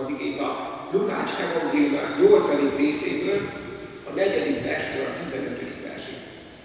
az igét a Lukács evangéliumának 8. részéből, a 4. verstől a 15. versig.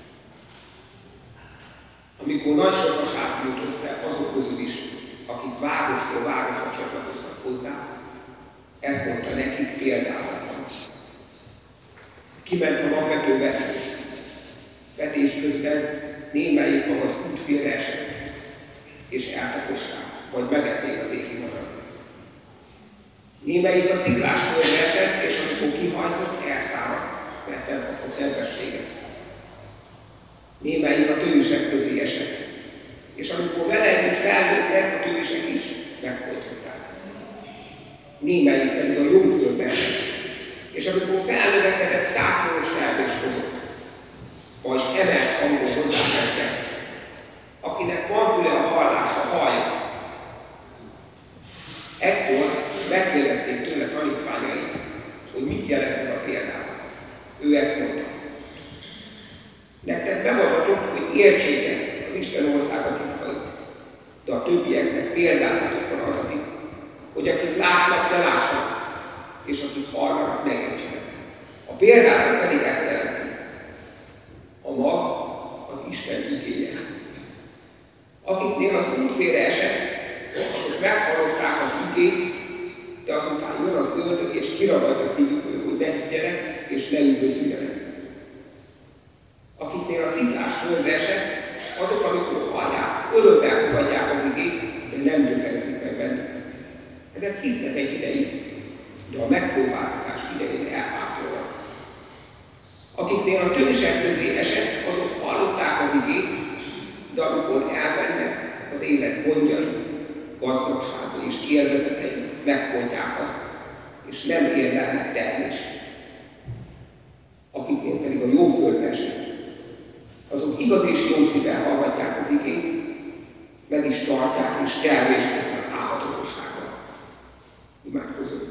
Amikor nagy sokaság gyűlt össze azok közül is, akik városról városra csatlakoztak hozzá, ezt mondta nekik példázatban. Kiment a napvető vető. Vetés közben némelyik a vagy útfélre esett, és eltaposták, vagy megették az égi madarat. Némelyik a sziklás földre esett, és amikor kihajtott, elszáradt, mert nem kapott nedvességet. Némelyik a tövisek közé esett, és amikor vele együtt fellőttek, a tövisek is megfojtották. Némelyik pedig a jó földbe esett, és amikor felnövekedett, 100-szoros termést hozott, majd emelt hangon hozzákezdett, akinek van füle a hallásra, hallja. Ekkor megkérdezték tőle tanítványai, hogy mit jelent ez a példázat. Ő ezt mondta. Nektek megadatott, hogy értsétek az Isten országa titkait, de a többieknek példázatokban adatik, hogy akik látnak, ne lássanak, és akik hallanak, ne értsenek. A példázat pedig ezt jelenti. A mag az Isten igéje. Akiknél az útfélre esett, azok meghallották az igét, de azután jön az ördög, és kiragadja szívükből, hogy ne higgyenek, és ne üdvözüljenek. Akiknél a sziklás földre esett, azok, amikor hallják, örömmel fogadják az igét, de nem gyökerezik meg bennük. Ezek hisznek egy ideig, de a megpróbáltatás idején elpártolnak. Akiknél a tövisek közé esett, azok hallották az igét, de amikor elmennek, az élet gondjai, gazdagsága és élvezetei megfolytják azt, és nem érlelnek termést. Akiknél pedig a jó földbe esett, azok igaz és jó szívvel hallgatják az igét, meg is tartják és termést hoznak álhatatossággal. Imádkozunk.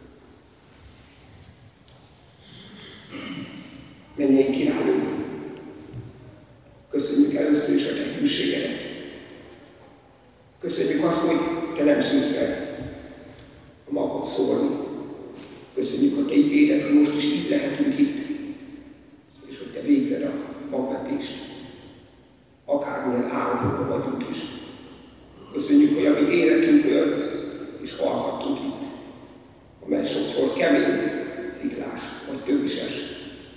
Mennyei királyunk, köszönjük először is a te hűségedet. Köszönjük azt, hogy te nem szűnsz meg a maghoz szólni. Köszönjük a te igédet, hogy most is így lehetünk itt, és hogy te végzed a magvetést. Akármilyen állapotban vagyunk is. Köszönjük, hogy a mi életünkről is hallhattunk itt, amely sokszor kemény, sziklás vagy tövises.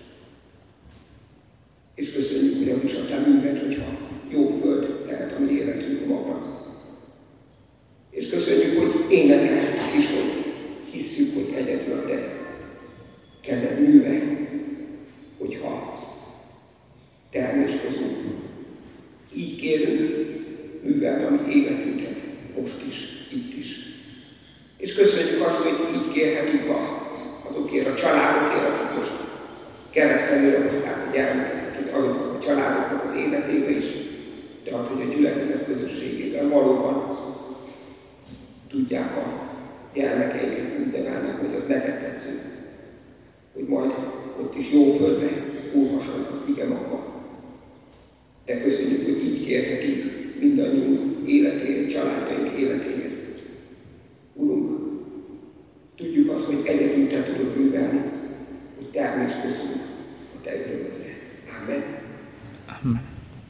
És köszönjük, hogy az is a te műved, hogyha jó föld lehet a mi életünk a magnak. És köszönjük, hogy énekelhetjük is, hogy hisszük, hogy egyedül a te kezed műve, hogyha termést hozunk. Így kérünk, műveld a mi életünket, most is, itt is. És köszönjük azt, hogy így kérhetünk azokért a családokért, akik most keresztelőre hozták a gyermekeket, hogy azoknak a családoknak az életébe is, de hogy a gyülekezet közösségében valóban tudják a gyermekeinket úgy nevelni, hogy az neked tetsző. Hogy majd ott is jó földre úrhasson az ige magva. De köszönjük, hogy így kérhetünk mindannyiunk életéért, családjaink életéért. Urunk, tudjuk azt, hogy egyedül te tudod művelni, hogy termést hozzunk a te örömödre. Amen. Amen.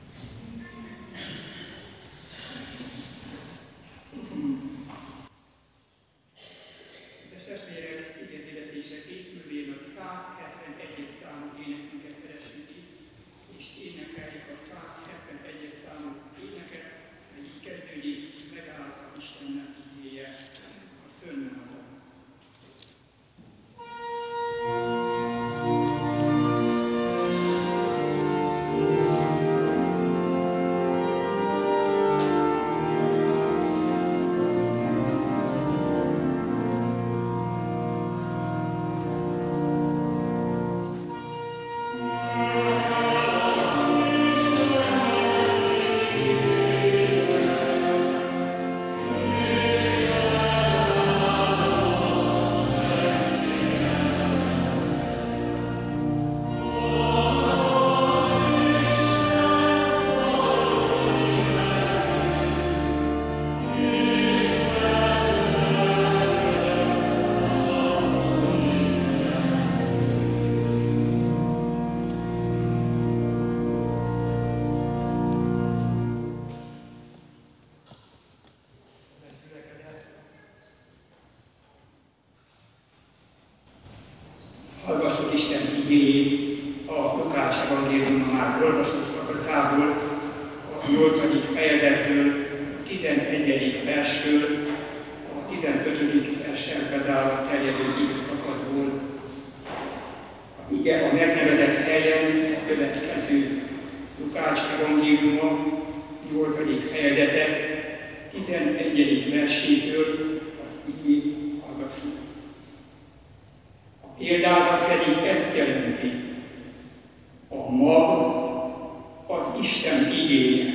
Testvérek, igehirdetése készülvén a 171. számú énekünket fedessük ki, és énekeljük a 171. számú éneket, mely így kezdődik, megállta Istennek igéje, a fönn nem adom. Thank you. versről, a 15. verssel bezárólag terjedő ige szakaszból. Az ige a megnevezett helyen a következő: Lukács evangéliuma, 8. fejezete, 11. versétől az igét hallgassuk. A példázat pedig ezt jelenti: a mag az Isten igéje,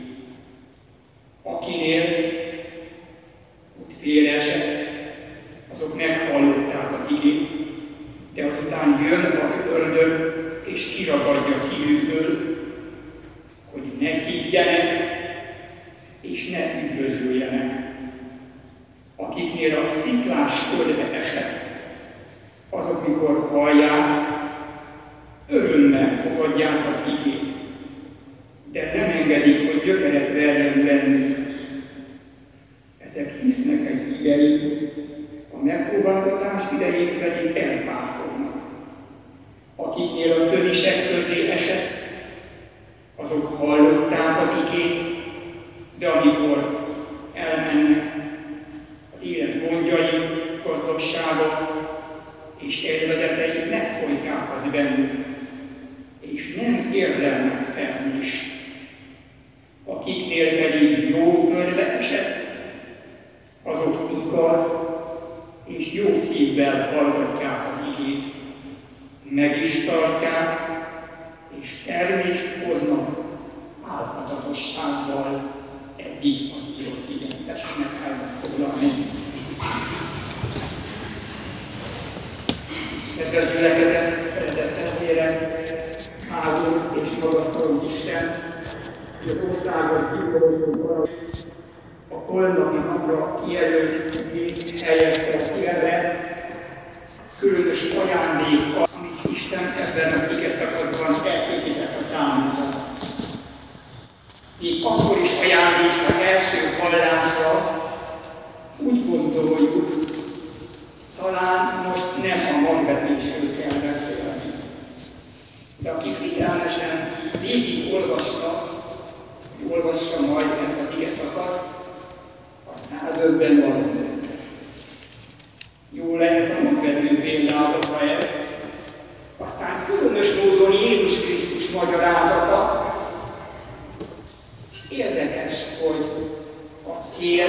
akinél úgy félreesett, azok meghallották az igét, de azután jön az ördög és kiragadja szívükből, hogy ne higgyenek és ne üdvözöljenek. Akiknél a sziklás földbe esett, azok, mikor hallják, örömmel fogadják az igét, de nem engedik, hogy gyökeret verjen bennük. Ezek hisznek egy ideig, a megpróbáltatás idején pedig elpárkodnak. Akiknél a tövisek közé esett, azok hallották az igét, de amikor elmennek, az élet gondjai, gazdagsága és élvezetei megfojtják az bennük, és nem érdemnek felnést. Akiknél pedig jó földbe esett, azok igaz és jó szívvel hallgatják az igét, meg is tartják, és termést hoznak álhatatossággal. Eddig az írott igent. Tessenek helyet foglalni. Kedves gyülekezet, szeretett testvérek, áldó és magasztaló Isten, hogy az országot kiboruló a holnapi napra kijelölt helyekre kiemelt különös ajándék, amit Isten ebben az ige szakaszban elkészített a számunkra. Még akkor is ajándékra, első hallásra úgy gondoljuk, talán most nem a magvetésről kell beszélni. De aki figyelmesen végig olvassa majd ezt az ige szakaszt, az eldöbben valamit. Jó lehet a magvető példázata ez, aztán különös módon Jézus Krisztus magyarázata. Érdekes, hogy a cél,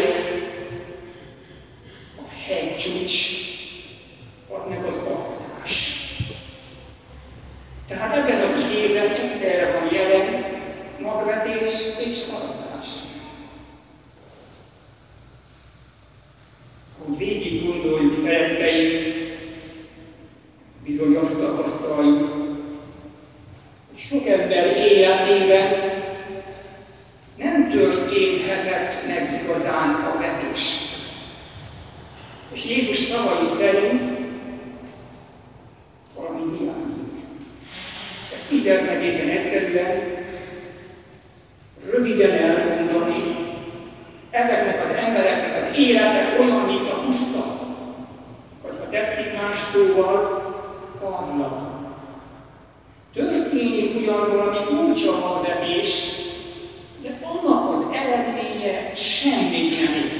a hegycsúcs, az meg az aratás. Tehát ebben az igében egyszerre van jelen magvetés és aratás. Hogy végig gondoljuk, szeretteim, bizony azt tapasztaljuk, hogy sok ember életében nem történhetett meg igazán a vetés. És Jézus szavai szerint valami hiányzik. Ezt így lehet egészen egyszerűen, röviden elmondani, ezeknek az embereknek az élete olyan, mint a puszta, vagy ha tetszik más szóval, parlag. Történik ugyan valami furcsa magvetés, de annak az eredménye semmit nem ér.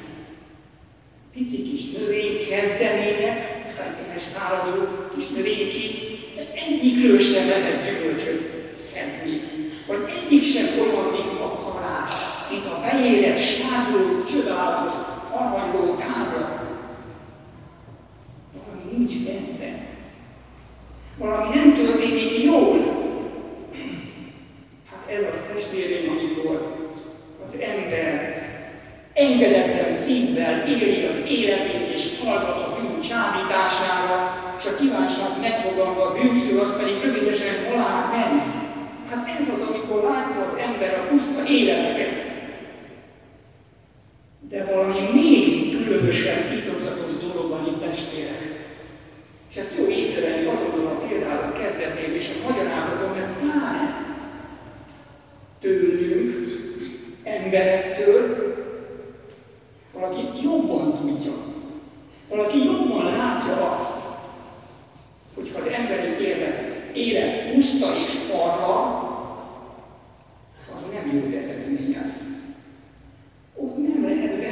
Pici kis növény kezdemények, fejtéhes száradó kis növényként, de egyikről sem lehet gyümölcsöt szedni. Vagy egyik sem olyan, mint a kalász, mint a beérett, sárguló, csodálatos, aranyló tábla. Valami nincs rendben. Valami nem történik jól. Hát ez az testvéreim, amikor az ember engedetlen szívvel éli az életét és hallgat a bűn csábítására, és a kívánság megfogalma a bűntől, az pedig rövidesen halál menz. Hát ez az, amikor látja az ember a puszta életeket. De valami még különösebb, titokzatos dolog van itt, testvérek. És ezt jó észrevenni azonnal a példázat kezdetén és a magyarázaton, mert pláne tőlünk, emberektől valaki jobban tudja, valaki jobban látja azt, hogy ha az emberi élet puszta és parlag, az nem jót eredményez. Ott nem lehet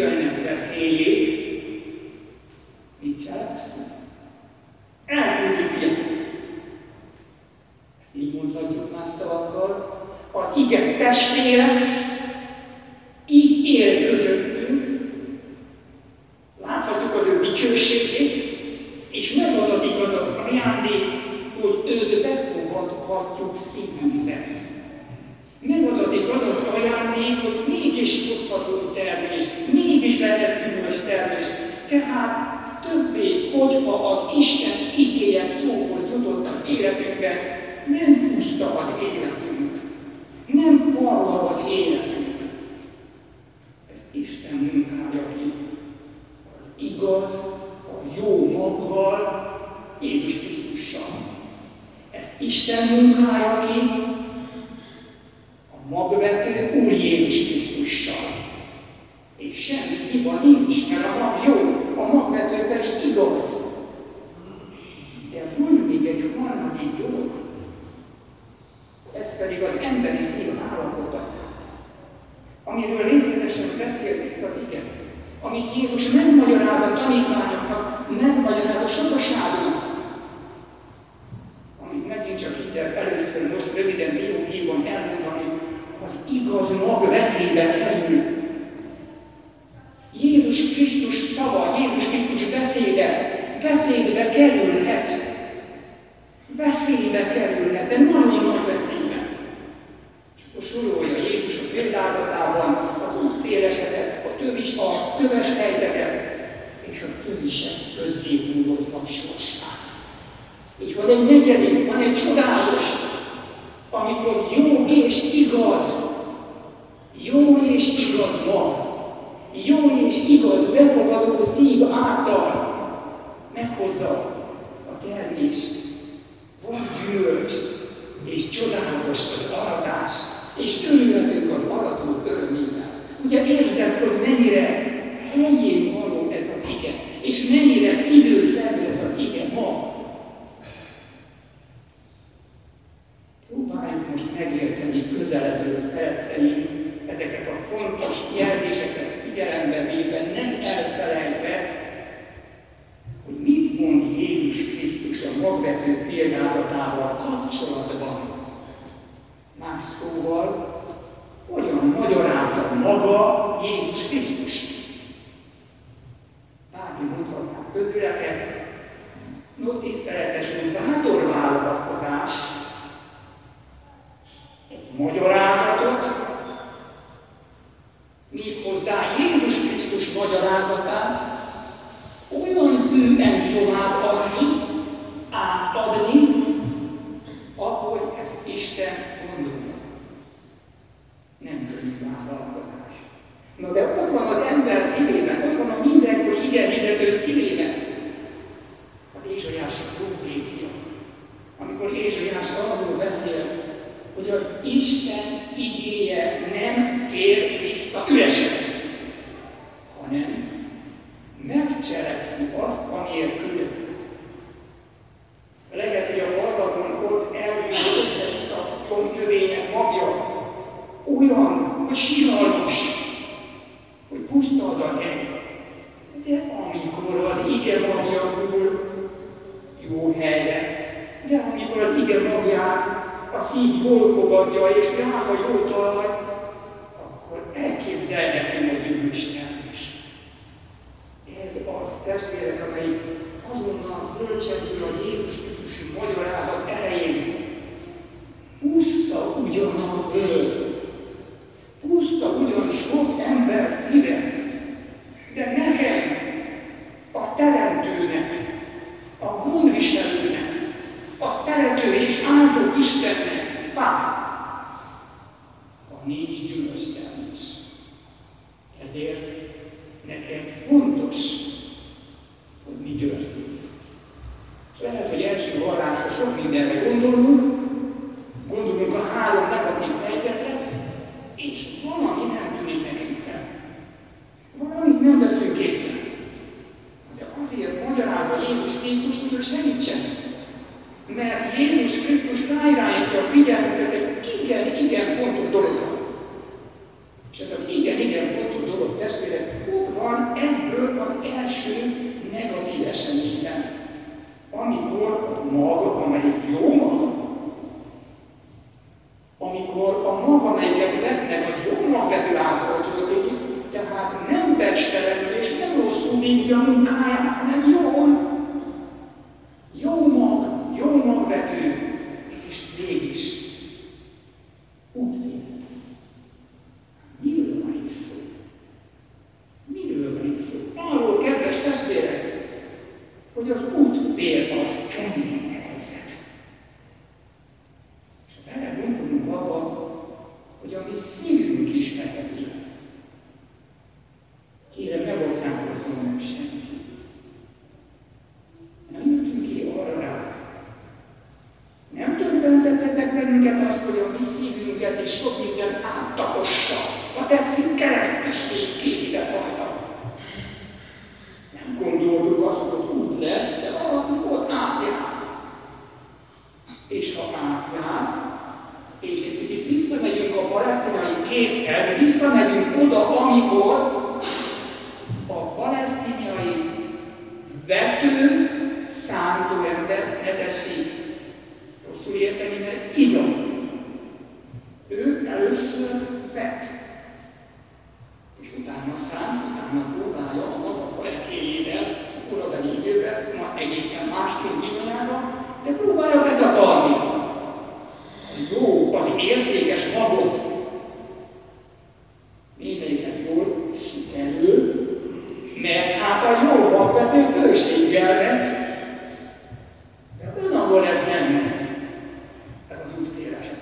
Istennek beszédjét, mit cselekszünk? Elküldi fiát. Így mondhatjuk más szavakkal, az ige testé lesz, így él közöttünk, láthatjuk az ő dicsőségét, és megadatik az az ajándék, hogy őt befogadhatjuk szívünkbe. Megadatik az az ajándék, hogy mégis hozhatunk termést, mégis lehet gyümölcs termés. Tehát többé, hogyha az Isten igéje szóhoz jutott az életünkbe, nem puszta az életünk, nem parlag az életünk. Ez Isten munkája ki. Az igaz, a jó maggal, Jézus Krisztussal. Ezt Isten munkája ki, a magvető Úr Jézus Krisztussal. És semmi hiba nincs, mert a mag jó, a magvető pedig igaz. De van még egy harmadik dolog, ez pedig az emberi szív állapota, amiről részletesen beszélt itt az ige, amit Jézus megmagyaráz a tanítványoknak, megmagyaráz a sokaságnak, amit megint csak így először most röviden dióhéjban elmondani, az igaz mag veszélybe kerül. Jézus Krisztus szava, Jézus Krisztus beszédbe kerülhet. Veszélybe kerülhet, de nagyon nagy veszélybe. És akkor sorolja Jézus a példázatában az úttéréseket, a köves helyzetet, és a tövisek közzé hullottak sorsát. És van egy negyedik, van egy csodálatos, amikor jó és igaz mag, jó és igaz befogadó szív által meghozza a termést. Van gyümölcs, és csodálatos az aratás, és örülhetünk az aratók örömével. Ugye érzed, hogy mennyire helyén való ez az ige, és mennyire időszerű ez az ige ma. Próbáljuk most megérteni közelebbről, szeretteim, ezeket a fontos jelzéseket figyelembe véve, nem elfelejtve, hogy mit mond Jézus Krisztus a magvető példázatával kapcsolatban. Más szóval, hogyan magyarázza maga Jézus Krisztus? Bárki mondhatná közületek, no tiszteletes úr, bátor vállalkozás, egy magyarázatot, méghozzá Jézus Krisztus magyarázatát olyan hűen továbbadni, átadni, ahogy ezt Isten gondolja. Nem könnyű vállalkozás. Na de ott van az ember szívében, ott van a mindenkori igehirdető szívében az ézsaiási profécia, amikor Ézsaiás arról beszél, hogy az Isten igéje nem tér vissza üresen, hanem megcselekszi azt, amiért küldött. Lehet, hogy a harlagon ott elhűlő össze-vissza növények magja olyan, hogy siralmas, hogy puszta az a hely. De amikor az ige magja hull jó helyre, de amikor az ige magját a szív jól fogadja és lát a jó talaj, akkor elképzelhető a gyümölcs termés. Ez az, testvérek, amelyik azonnal bölcsesből a Jézus Krisztusi magyarázat elején puszta ugyan a föld, puszta ugyan sok ember szíve, de nekem, a Teremtőnek, a gondviselőnek, a szerető és áldó Istennek fáj, ha nincs gyümölcstermés. Ezért nekem fontos, hogy mi történik. Lehet, hogy első hallásra sok mindenre gondolunk a három negatív helyzetre, és valami nem tűnik nekünk fel. Valamit nem veszünk észre. De azért magyarázza Jézus Krisztus, hogy ő segítsen. Mert Jézus Krisztus ráirányítja a végzi a munkáját, hanem jól. Jó magvető, és mégis útvér. Miről van itt szó? Miről van itt szó? Arról, kedves testvérek, hogy az útvér az kemény helyzet. És bele gondolunk abba, hogy a mi szívünk is fekete. Kérem, ne botránkozzon meg senki. Nem jöttünk ki arra rá. Nem döbbentette meg bennünket azt, hogy a mi szívünket és sok minden áttapossa. Ha tetszik, keresztpislét készített rajta. Nem gondoltuk azt, hogy ott út lesz, de valaki ott átjár. És ha átjár, és egy picit visszamegyünk a palesztinai képhez, visszamegyünk oda, amikor a palesztinai vető, szántó ember, ne tessék rosszul érteni, mert Izak. Ő először vet, és utána szánt, utána próbálja a maga falekéjével, korabeli időben, ma egészen másként bizonyára, de próbálja betakarni a jó, az értékes magot. Némelyiket jól sikerül, mert hát a jó magvető bőséggel vet. De van, ahol ez nem megy, ez az útvéreset.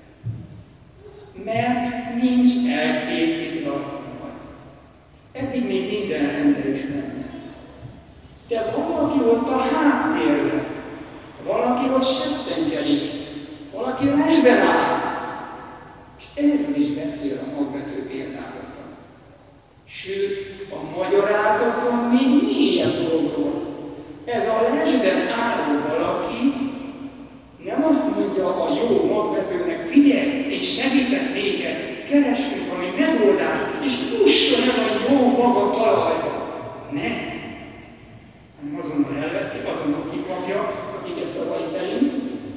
Mert nincs elkészítve a talaj. Eddig még minden rendben is lenne. De valaki ott a háttérben, valaki ott settenkedik, valaki lesben áll. És erről is beszél a magvető példázata. Sőt, a magyarázaton még mélyebb dologról. Ez a lesben álló valaki nem azt mondja a jó magvetőnek, figyelj, én segítek néked, keressünk valami megoldást, és jusson ez a jó mag a talajba. Ne! Hanem azonnal elveszi, azonnal kikapja az ige szavai szerint,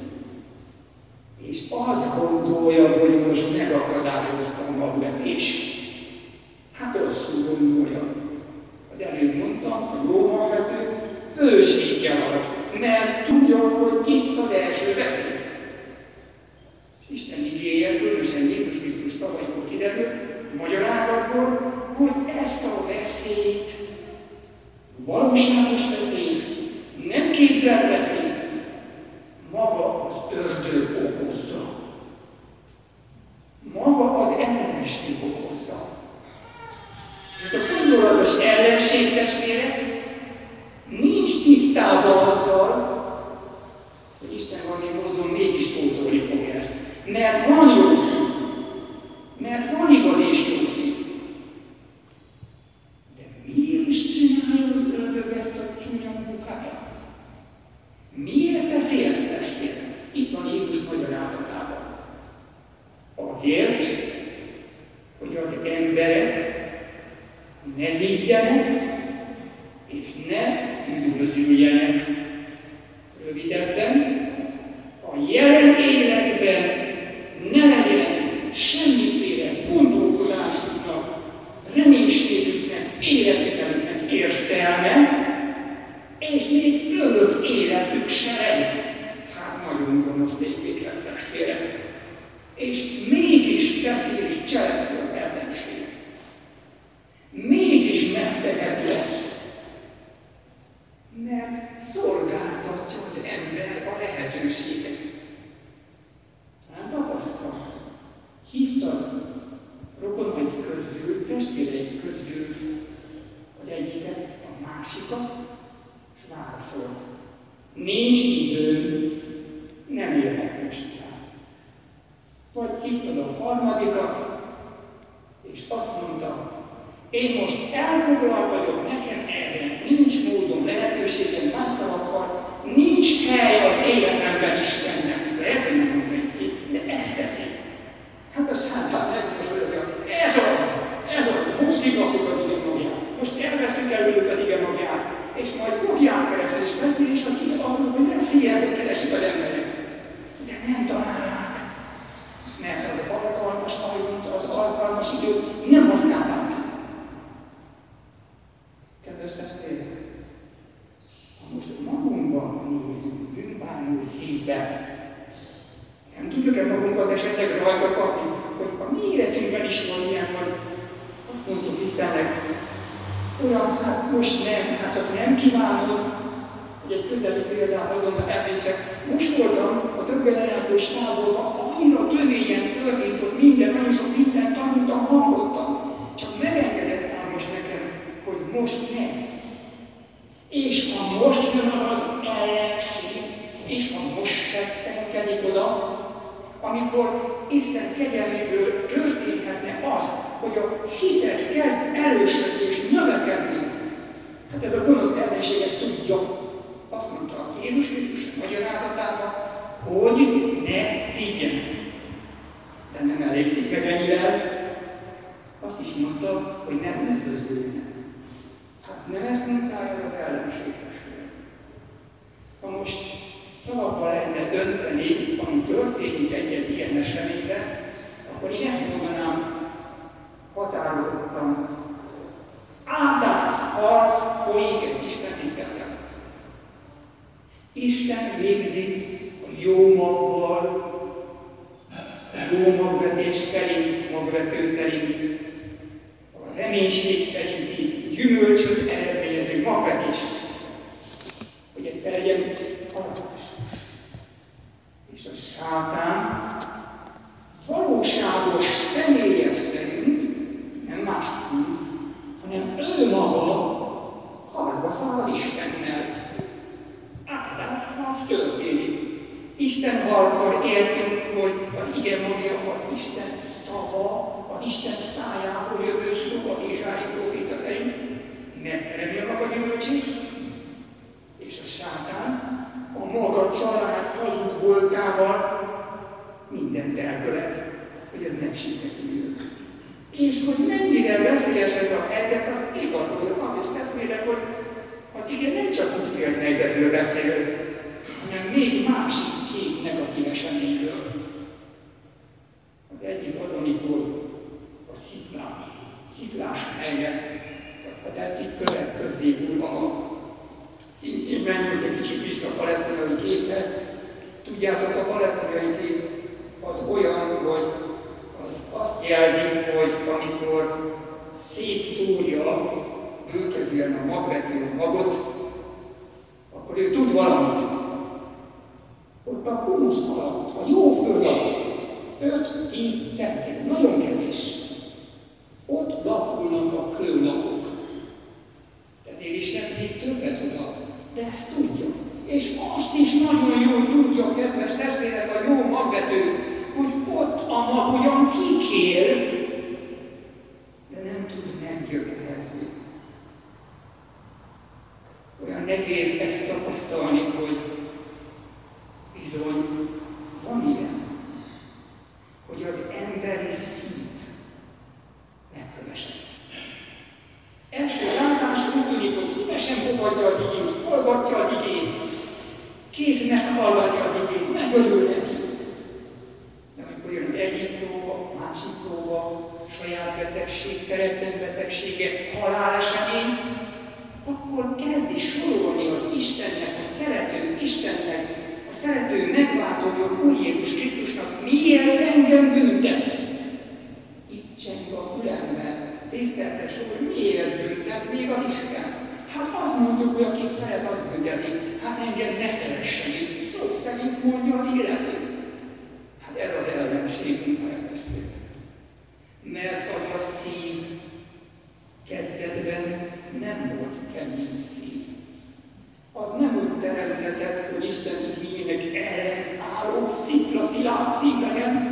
és azt gondolja, hogy most megakadályozta a magvetést. Hát rosszul gondolja. Az előbb mondtam, a jó magvető bőséggel ad, mert tudja, hogy itt az első veszély. És Isten igéje, különösen Jézus Krisztus szavaiból kiderül, a magyarázatból, hogy ezt a veszélyt, valóságos veszélyt, nem képzelt veszélyt, maga az ördög okozza. Maga az ellenség okozza. Ez a fordulatos ellenség, testvérek, nincs tisztában azzal, hogy Isten valami módon mégis pótolni fogja ezt. Mert van jó szív. Mert van igaz és jó szív. De miért is csinálja az ördög ezt a csúnya munkáját? Miért teszi ezt, testvérek? Itt van Jézus magyarázatában. Azért, hogy az emberek ne higgyenek, és ne üdvözüljenek. Rövidebben, a jelen életben ne legyen semmiféle gondolkodásuknak, reménységüknek, életvitelüknek értelme, és még örök életük se legyen. Hát nagyon gonosz végvég lesz, testvérek. És mégis teszi és cselekszi az ellenség. Mégis megteheti ezt. Mert szolgáltatja az ember a lehetőséget. Nem tapasztal. Hívta rokonaid közül, testvéreid közül az egyiket, a másikat, és válaszolt. Nincs időm, nem érnek most rá. Vagy hívtad a harmadikat, és azt mondta, én most elfoglalt vagyok, nekem erre nincs módon, lehetőségem, más szavakkal, nincs hely az életemben Istennek. Lehet, hogy nem mondta így ki, de ezt teszi. Hát a sátán megmosolyogja. Ez az, most kikapjuk az ige magját. Most elveszük előlük az ige magját, és majd fogják keresni, és beszél is az ige arról, hogy lesz ilyen, hogy keresik az emberek. De nem találják. Mert az alkalmas ajont, az alkalmas időt nem használták ki. Kedves testvérek! bűnbánó szívbe. Nem tudjuk-e magunkat esetleg rajta kapni, hogy a mi életünkben is van ilyen, hogy azt mondjuk Istennek, Uram, hát most nem, hát csak nem kívánod, hogy egy közeli példát azonnal említsek. Most voltam a több generációs táborban, annyira töményen történt ott minden, nagyon sok mindent tanultam, hallottam. Csak megengedettem most nekem, hogy most ne. És ha most jön az az ellenség, és ha most settenkedik oda, amikor Isten kegyelméből történhetne az, hogy a hited kezd erősödni és növekedni. Hát ez a gonosz ellenség ezt tudja. Azt mondta Jézus Krisztus a magyarázatában, hogy ne higgyenek. De nem elégszik meg ennyivel. Azt is mondta, hogy ne üdvözöljenek. Hát nem ezt munkálja az ellenség, testvérek. Ha most szavakba lehetne önteni, ami történik egy-egy ilyen eseményre, akkor én ezt mondanám határozottan. Ádászharc folyik egy Isten tiszteleten. Isten végzi a jó maggal, a jó magvetés szerint, magvető szerint, a reménység szerinti gyümölcsöt eredményező magvetés, hogy ez legyen aratás. És a sátán valóságos személyes szerint, nem más szerint, hanem ő maga harcba száll az Istennel. Áldásharc történik. Isten harcol értünk, hogy az ige mondja, az Isten szava, az Isten szájából jövő szó, az Ézsaiás próféta szerint megteremli a maga gyümölcsét, és a sátán a maga család hazug voltával mindent elkövet, hogy ez nem sikerüljön. És hogy mennyire veszélyes ez a helyzet, az igazolja, és testvérek, hogy az ige nem csak útfélt helyzetről beszél, hanem még másik két negatív eseményről. Az egyik az, amikor a sziklás helyre, ha tetszik, kövek közé burvanak. Szintén menjünk egy kicsit vissza a palesztinai képhez. Tudjátok, a palesztinai kép az olyan, hogy az azt jelzi, hogy amikor szétszórja bőkezűen a magvető a magot, akkor ő tud valamit. Ott a humusz alatt, a jó föld alatt, 5-10 cm, nagyon kevés. Ott lapulnak a kőlapok. Tehát Isten még többet oda, de ezt tudja. És azt is nagyon jól tudja, kedves testvérek, a jó magvető, hogy ott a mag ugyan kikér, de nem tud meggyökerezni. Olyan nehéz ezt tapasztalni, hogy bizony van ilyen, hogy az emberi szív megkövesed. Első látásra úgy tűnik, hogy szívesen fogadja az igét, hallgatja az igét, kész meghallani az igét, megörül neki. De amikor jön az egyik próba, másik próba, saját betegség, szeretett betegsége, halálesemény, akkor kezdi sorolni az Istennek, a szerető Istennek, a szerető megváltója Úr Jézus Krisztusnak, miért engem büntetsz? Itt cseng a fülemben, tiszteltes Úr, miért büntet még az Isten? Hát azt mondjuk, hogy akit szeret, az bünteti. Hát engem ne szeressen itt, szó szerint mondja az illető. Hát ez az ellenség munkája, testvérek. Mert az a szív kezdetben nem volt kemény szív. Az nem úgy teremtett, hogy Isten igényének ellent álló szikla, szilárd szív legyen,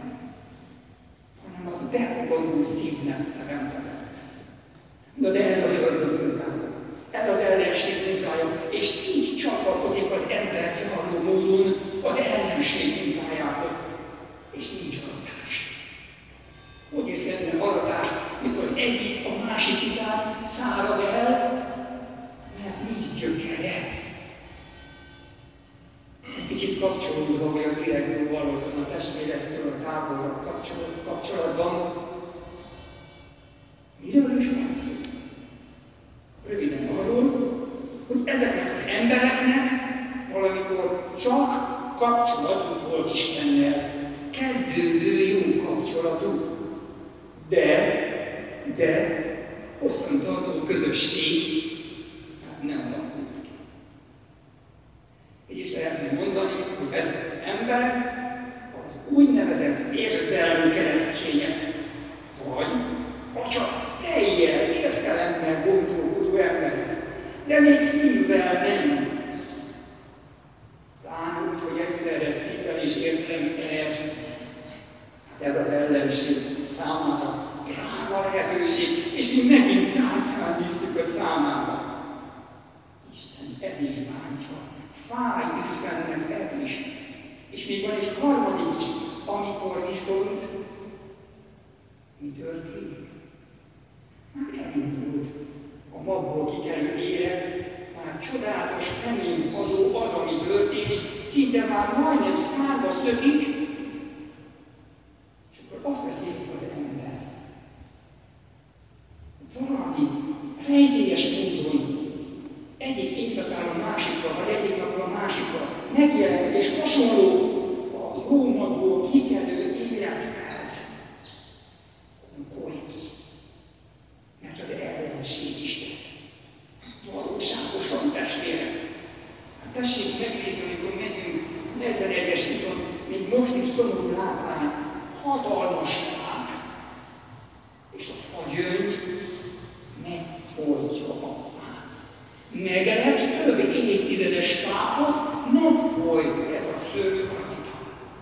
hanem az befogadó szívnek teremtett. Na de ez az ördög munkája, ez az ellenség munkája, és így csatlakozik az ember gyarló módon az ellenség munkájához. És nincs aratás. Hogy is lenne aratás, mikor az egyik a másik után szárad el, mert nincs gyökere. Egy kicsit kapcsolódva, hogy a lélekből hallottam a testvérektől a távolra kapcsolatban. Miről is van szó? Röviden arról, hogy ezeknek az embereknek valamikor amikor csak kapcsolatuk volt Istennel, kezdődő jó kapcsolatuk, de hosszantartó közösség nem alakult ki. Így is lehetne mondani, hogy ezek az emberek az úgynevezett érzelmi keresztények, vagy a csak tejjel, értelemmel gondolkodó emberek, de még szívvel nem. Pláne úgy, hogy egyszerre szívvel és értelem ez az ellenség számára drága lehetőség, és mi megint táncán visszük a számára. Isten el is bántja. Fáj Istennek ez is. És még van egy harmadik is, amikor viszont mi történik? Már elindult a magból kikelő élet, már csodálatos reményt adó az, ami történik, szinte már majdnem szárba szökik, és akkor azt veszi észre az ember. Valami rejtélyes módon egyik éjszakára a másikra, vagy egyik napról a másikra megjelenik, és hasonló a jó magból kikelő élethez. Mert az ellenség Isten. Valóságosan, testvérek. Hát tessék megnézni, amikor megyünk 41-es úton, még most is szomorú látvány, hatalmas fák, és a fagyöngy megfojtja a fát. Megelett több évtizedes fákat, megfojt ez a szörnyű parazita.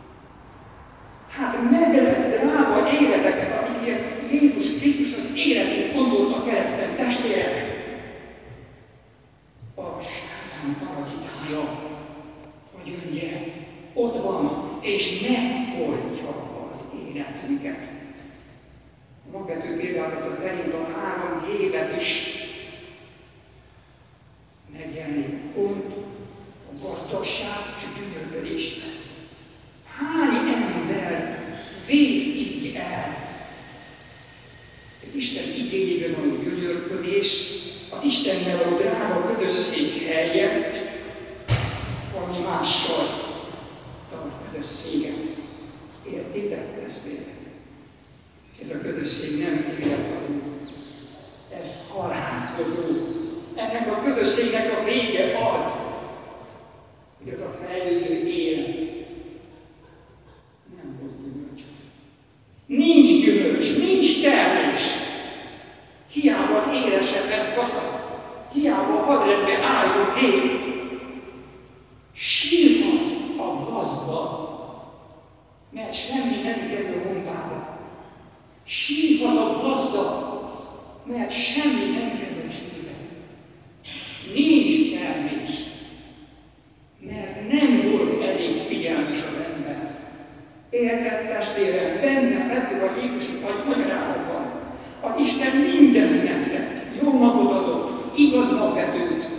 Hát meglett drága életeket, akikért Jézus Krisztus az életét gondolta kereszten, testvérek. A sátán parazitája, a gyöngye, ott van, és megfojtja az életünket. A magvető példázata szerint a 3 hévet is megjelenik pont a gazdagság és a gyönyörködés. Hány ember vész így el? Az Isten igényében való gyönyörködés, az Istennel való drága közösség helyett valami mással tart közösséget. Értitek, testvérek? Ez a közösség nem életadó, ez halálhozó. Ennek a közösségnek a vége az, hogy az a fejlődő élet nem hoz gyümölcsöt. Nincs gyümölcs, nincs termés. Hiába az élesedett gazag, hiába a hadrendbe állított gép, sírhat a gazda, mert semmi nem kerül a hontába. Sírhat a gazda, mert semmi nem kerül a csébe. Nincs termés, mert nem volt elég figyelmes az ember. Érted, testvérem, benne feszül a Jézusi magyarázatban. Az Isten mindent megtett, jó magot adott, igaz magvetőt,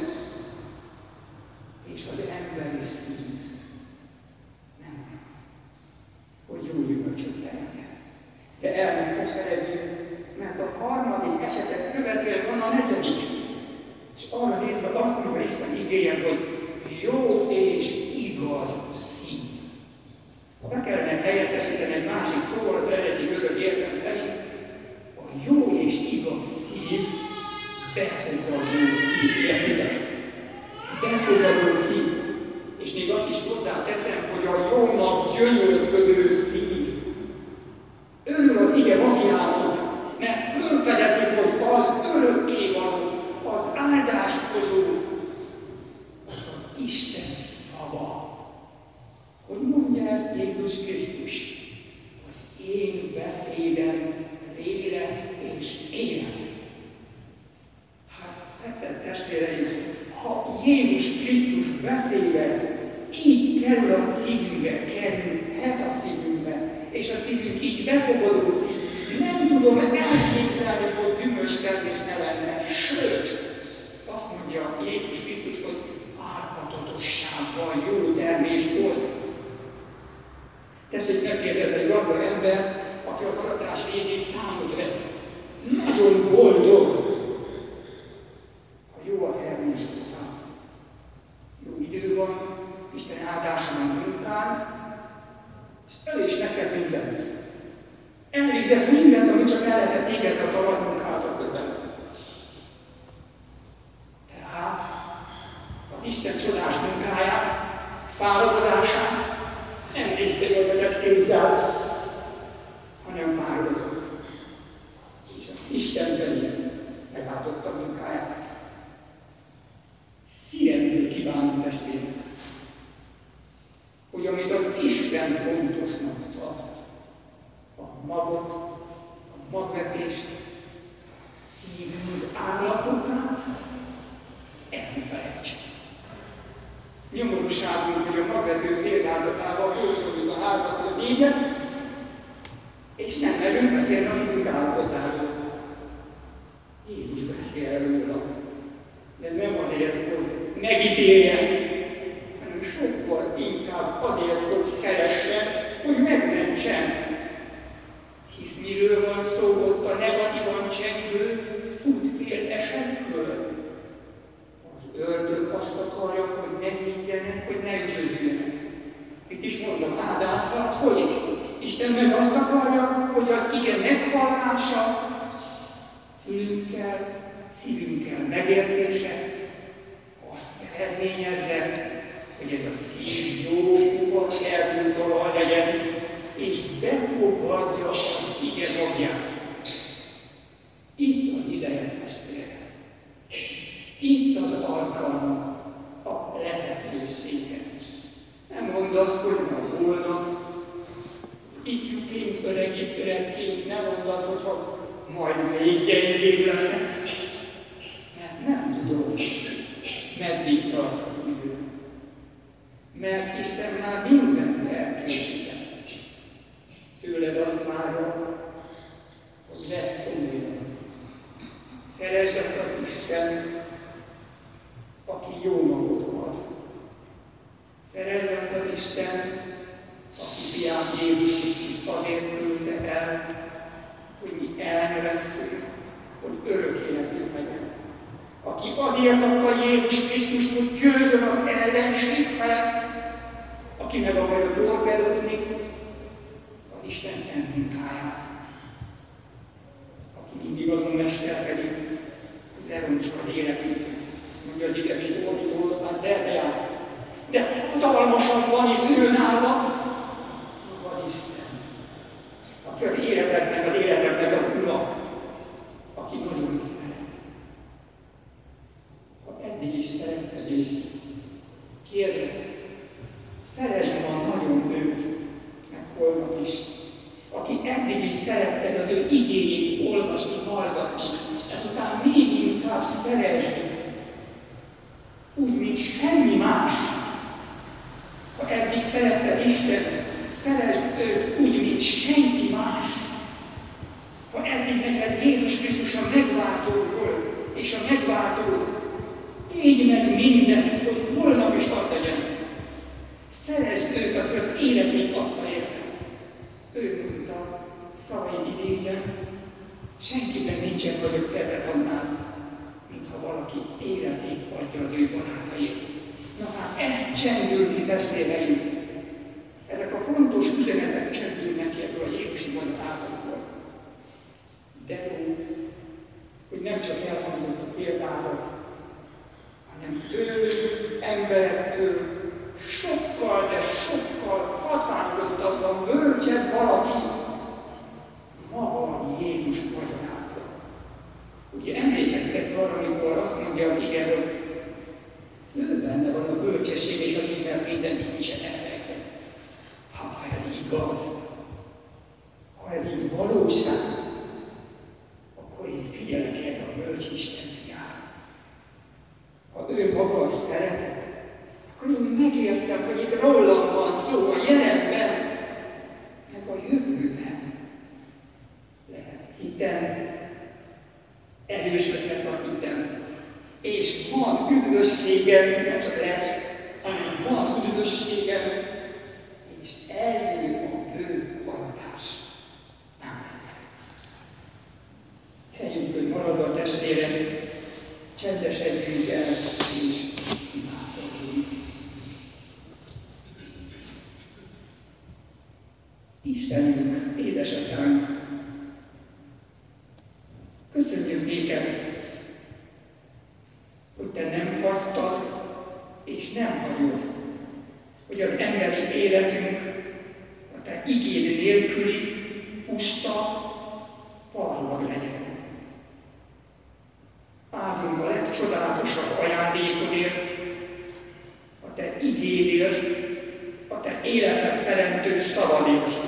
és az emberi szív nem olyan, hogy jó gyümölcsöt teremjen. De el ne keseredjünk, mert a harmadik esetet követően van a negyedik. És arra nézve azt mondja Isten igéje, hogy jó és igaz szív. Ha be kellene helyettesíteni egy másik szóval, az eredeti görög értelem szerint, a jó és igaz szív, befogadó szív. Értitek? Befogadó szív. És még azt is hozzáteszem, hogy a jónak gyönyörködő szív. Örül az ige magjának, mert fölfedezi, hogy az örökkévaló, az áldást hozó, az Isten szava. Hogy mondja ezt Jézus Krisztus? Az én beszédem lélek és élet. Hát, szeretett testvéreim, ha Jézus Krisztus beszéde így kerül a szívünkbe, kerülhet a szívünkbe, és a szívünk így befogadó szív, nem tudom elképzelni, hogy gyümölcstermés ne lenne. Sőt, azt mondja Jézus Krisztus, hogy árpatatossággal jó termés hoz. Tessék megkérdezni egy gazdag ember, aki az aratás végén számot vet. Nagyon boldog, ha jó a termés óta. Jó idő van, Isten áldásának munkán, és el is neked mindent. Elvégzett mindent, amit csak el lehetett végezni a nagy munkálatok közben. Tehát az Isten csodás munkáját, fáradozását nem nézte ölbetett kézzel, hanem fáradozott. És az Isten pedig megáldotta a munkáját. Szívemből kívánom, testvérek, hogy amit az Isten fontosnak tart, a magot, a magvetést, szívünk állapotát, el ne felejtsük. Nyomorúságunk, hogy a magvető példázatával jósoljuk a 3-at vagy a 4-et, és nem merünk beszélni a szívünk állapotáról. Jézus beszél róla, de nem azért, hogy megítéljen, hanem sokkal inkább azért, hogy szeressen, hogy megmentsen. Hisz miről van szó ott a negatívan csengő útfél esetkről? Az ördög azt akarja, hogy ne higgyenek, hogy ne üdvözüljenek. Itt is mondom, áldásharc folyik. Isten meg azt akarja, hogy az ige meghallása fülünkkel, szívünkkel megértése azt eredményezze, hogy ez a szív jó, puha, erdő talaj legyen, és befogadja az ige magját. Itt az ideje, testvérek. Itt az alkalma, a lehetősége. Nem mondd azt, hogy majd holnap, ifjúként, öregként, nem mondd azt, hogy majd még gyengébb leszek. Mert nem tudom, meddig tart az idő. Mert Isten már mindent elkészített. Tőled azt várja, hogy vedd komolyan. Szeresd azt az Istent, aki jó magot ad. Szeresd azt az Istent, aki fiát Jézus Krisztus azért küldte el, hogy mi el ne vesszünk, hogy örök életünk legyen. Aki azért adta Jézus Krisztust, hogy győzön az ellenség felett, aki meg akarja torpedozni az Isten szent munkáját. Aki mindig azon mesterkedik, hogy lerontsa az életünket. Mondja az ige, mint ordító oroszlán szerbeját. De hatalmasabb van itt ő nála, maga az Isten, aki az életednek az ura, aki nagyon szeret. Ha eddig is szeretted őt, kérlek, szeresd ma nagyon őt, meg holnap is. Aki eddig is szeretted az ő igéjét olvasni, hallgatni, ezután még inkább szeresd, úgy, mint semmi más. Ha eddig szeretted Istent, szeresd őt úgy, mint senki más. Ha eddig neked Jézus Krisztus a megváltód volt, és a megváltód, tégy meg mindent, hogy holnap is az legyen. Szeresd őt, aki az életét adta érte. Ő mondta, szavaid idézem, senkiben nincsen nagyobb szeretet annál, mintha valaki életét adja az ő barátaiért. Na hát ezt csendül ki, testvéreim. Ezek a fontos üzenetek csendülnek ki ebből a Jézusi magyarázatból. De jó, hogy nem csak elhangzott a példázat, hanem tőlünk, emberektől sokkal, de sokkal hatványozottabban bölcsebb valaki, maga Jézus magyarázza. Ugye emlékeztek arra, amikor azt mondja az ige, hogy ő benne van a bölcsesség és az ismeret minden kincse elrejtve. Ha ez igaz, ha ez így valóság, akkor én figyelek erre a bölcs Isten fiára. Ha ő maga a szeretet, akkor én megértem, hogy itt rólam van szó a jelenben, meg a jövőben. Lehet hitem, erősödhet a hitem, és van üdvösségem, nem csak lesz, hanem van üdvösségem, és eljön a bő aratás. Amen. Helyünkön maradva, testvérek, csendesedjünk el, és imádkozzunk. nem hagytad, és nem hagyod, hogy az emberi életünk a te igéd nélküli puszta parlag legyen. Áldunk a legcsodálatosabb ajándékodért, a te igédért, a te életet teremtő szavadért,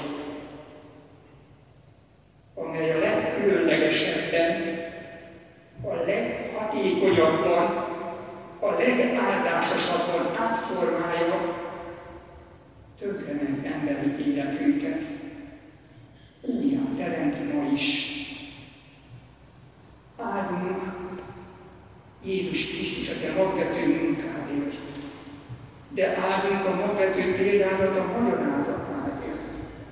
amely a legkülönlegesebben, a leghatékonyabban, a legáldásosabban átformálja tönkrement emberi életünket. Újjá teremt ma is. Áldunk Jézus Krisztus a te magvető munkádért, de áldunk a magvető példázata magyarázatáért.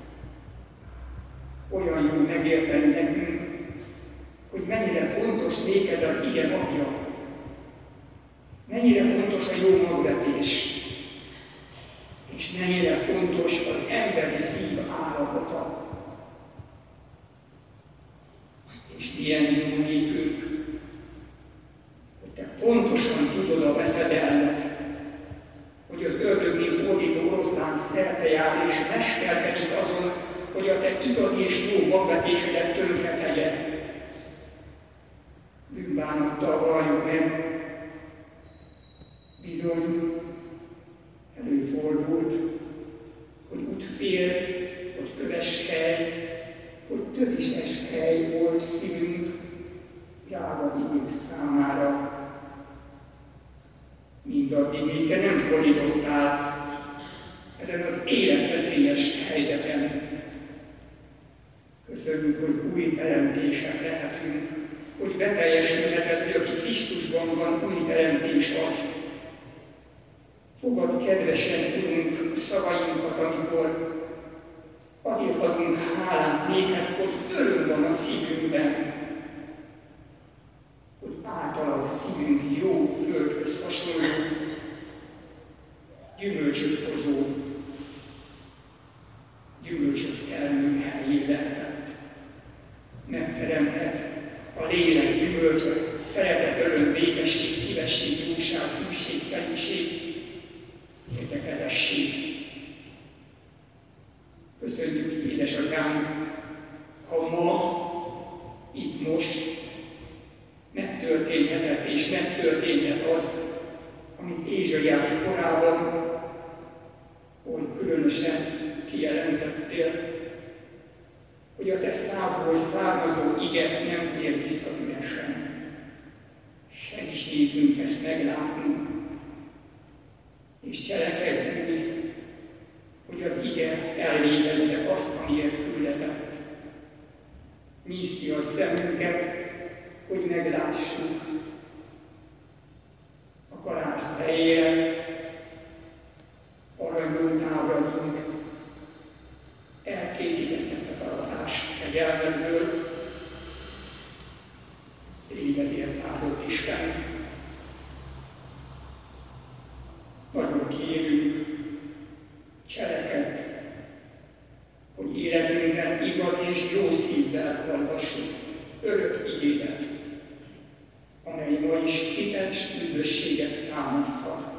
Olyan jó megérteni nekünk, hogy mennyire fontos néked az ige magja, mennyire fontos a jó magvetés, és mennyire fontos az emberi szív állapota. És milyen jó nékünk, hogy te pontosan tudod a veszedelmet, hogy az ördögnél hódító oroszlán szerte jár és mesterkedik azon, hogy a te igazi és jó magvetésedet tönkretegye. Bűnbánattal valljuk meg, bizony előfordult, hogy útfél, hogy köveshely, hogy töviseshely volt szívünk drága igék számára. Mindaddig, míg te nem fordítottál ezen az életveszélyes helyzeten. Köszönjük, hogy új teremtések lehetünk, hogy beteljesülhetett, hogy aki Krisztusban van, új teremtés az. Fogad kedvesen, Urunk, szavainkat, amikor azért adunk hálát néked, hogy öröm van a szívünkben, hogy általad szívünk jó földhöz hasonló, gyümölcsöt hozó, gyümölcsöt termő helyé lehetett. Megteremthet a lélek gyümölcse, szeretet, öröm, békesség, szívesség, jóság, hűség, szentség, érdekelesség. Köszönjük, édesatyánk, ha ma, itt most megtörténhetett és megtörténhet az, amit Ézsaiás korában oly különösen kijelentettél, hogy a te szádból származó ige nem tér vissza üresen. Segíts nékünk ezt meglátni, és cselekedj úgy, hogy az ige elvégezze azt, amiért küldetett. Nyisd ki a szemünket, hogy meglássuk a karács beérett, aranyló ábraink elkészítettek az aratás kegyelmedből. Légy ezért áldott Isten. Nagyon kérünk, cselekedj, hogy életünkben igaz és jó szívvel hallgassuk örök igédet, amely ma is hitet s üdvösséget támaszthat.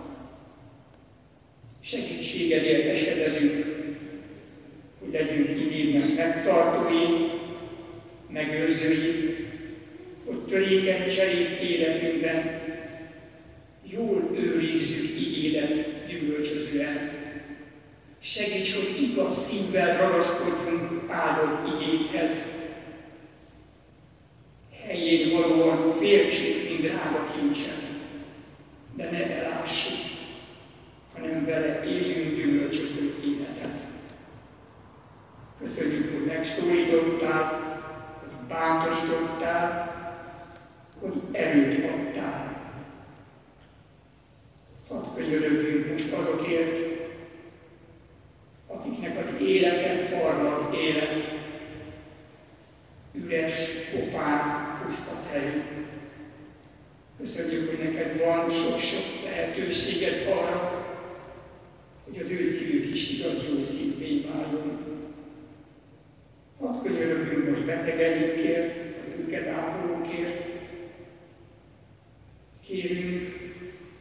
Segítségedért esedezünk, hogy legyünk igédnek megtartói, megőrzői, hogy törékeny cserép életünkben jól őrizzük igédet gyümölcsözően. Segíts, hogy igaz szívvel ragaszkodjunk áldott igédhez. Helyén valóan fértsük, mint drága kincset, de ne elássuk, hanem vele éljünk gyümölcsöző életet. Köszönjük, hogy megszólítottál, hogy bátorítottál, hogy erőt adtál. Hadd könyörögjünk most azokért, akiknek az élete parlag élet, üres, kopár, puszta terű. Köszönjük, hogy neked van sok-sok lehetőséged arra, hogy az ő szívük is igaz jó szívvé váljon. Hadd könyörögjünk most betegeinkért, az őket ápolókért. Kérünk,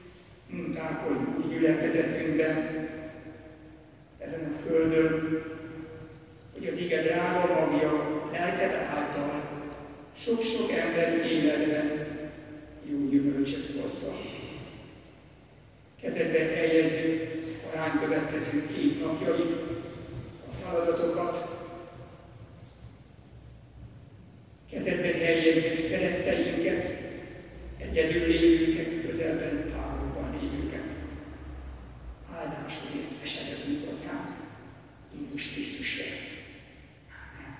hogy új gyülekezetünkben, ezen a földön, hogy az ige drága magja lelked által sok-sok ember életben jó gyümölcsöt hozzon. Kezedbe helyezzük a ránk következő 2 napjait, a feladatokat, kezedbe helyezzük szeretteinket, egyedül lévőket, közelben, távolban lévőket. Áldásodért esedezünk, Atyánk, Jézus Krisztusért. Amen.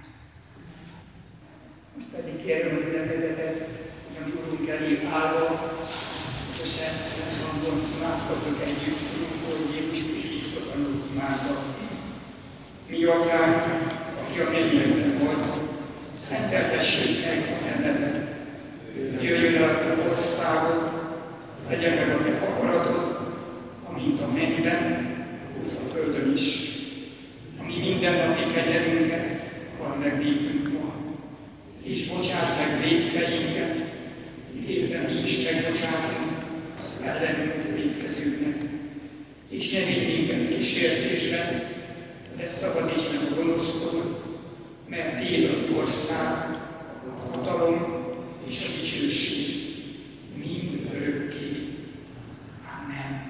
Most pedig kérem a gyülekezetet, hogy a mi Urunk elé állva, közösen hangon imádkozzuk együtt, Urunk, Jézus Krisztus tanult imádva. Mi Atyánk, aki a mennyekben vagy, szenteltessék meg a te neved. Jöjjön el a te országod, legyen meg a te akaratod, amint a mennyben, úgy a földön is. Ami mindennapi kegyelmünket add meg nékünk ma, és bocsáss meg vétkeinket, miképpen mi is megbocsátunk az ellenünk vétkezőknek. És ne vigy minket kísértésbe, de szabadíts meg a gonosztól, mert tiéd az ország, a hatalom és a dicsőség mind örökké. Amen.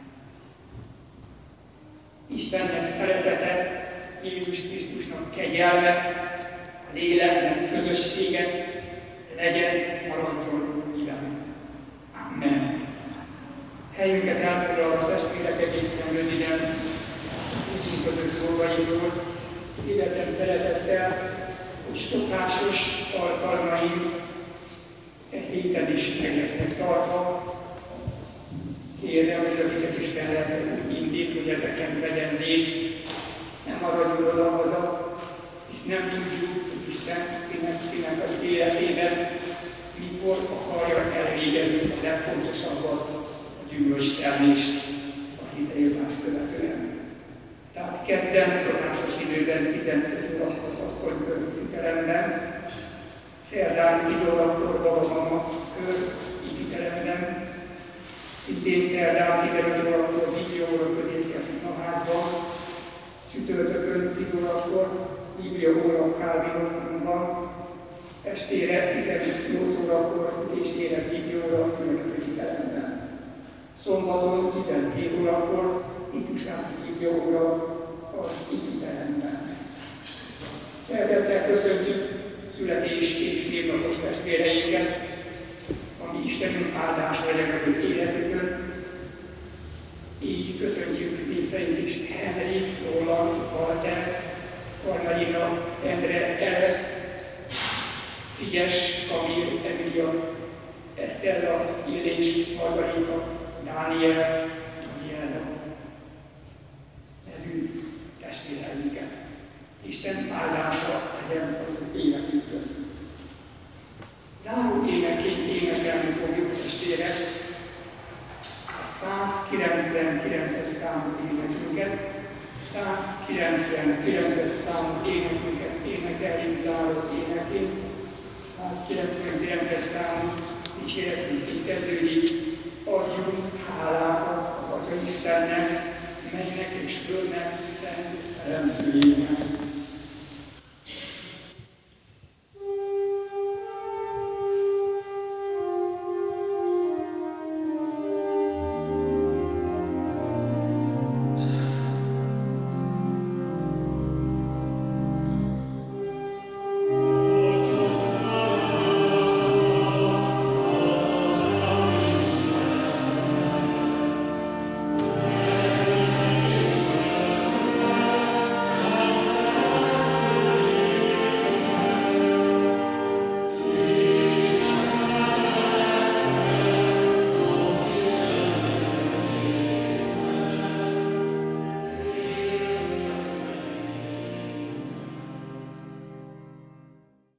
Istennek szeretete, Jézus Krisztusnak kegyelme, a léleknek közössége legyen, maradjon velünk. Amen. Helyünket elfoglalva testvérek egészen röviden, Isten közös dolgairól, életem szeretettel, hogy szokásos alkalmaim héten is meg lesznek tartva. Kérem, hogy akiket Isten lelke úgy indít, hogy ezeken vegyen részt, nem maradjon oda-haza, hisz nem tudjuk, hogy Isten kinek az életében mikor akarja elvégezni a legfontosabbat, a gyümölcstermést a hitejövás követően. Tehát kedden szokásos időben 15 órakor asszonykör szerdán 10 órakor babamama kör építelemben, szintén szerdán 15 órakor Biblia-óra középkerti imaházban, csütörtökön 10 órakor Biblia-óra Kálvinunkban, estére 18 órakor ütésére Biblia-óra gyülekezeti-teremben. Szombaton 17 órakor ifjúsági Biblia-óra az ifjúteremben. Szeretettel köszöntjük születés és névnapos testvéreinket, ami Istenünk áldása legyen az ő életükön. Így köszöntjük név szerint is Henry, Roland, Walter, Karmelina, Endre, Ere, Figyes, Kamil, Emilia, Estella, Illés, Margarita, Dániel, Daniela nevű testvéreinket. Isten áldása legyen az ő életükön. Záró éneként énekelni fogjuk testvérek a 199-es számú énekünket. 199-es számú énekünket énekeljük záró éneként. 199-es számú dicséretünk így kezdődik. Adjunk hálákat az Atya Istennek, mennek és földnek szent teremtőjének.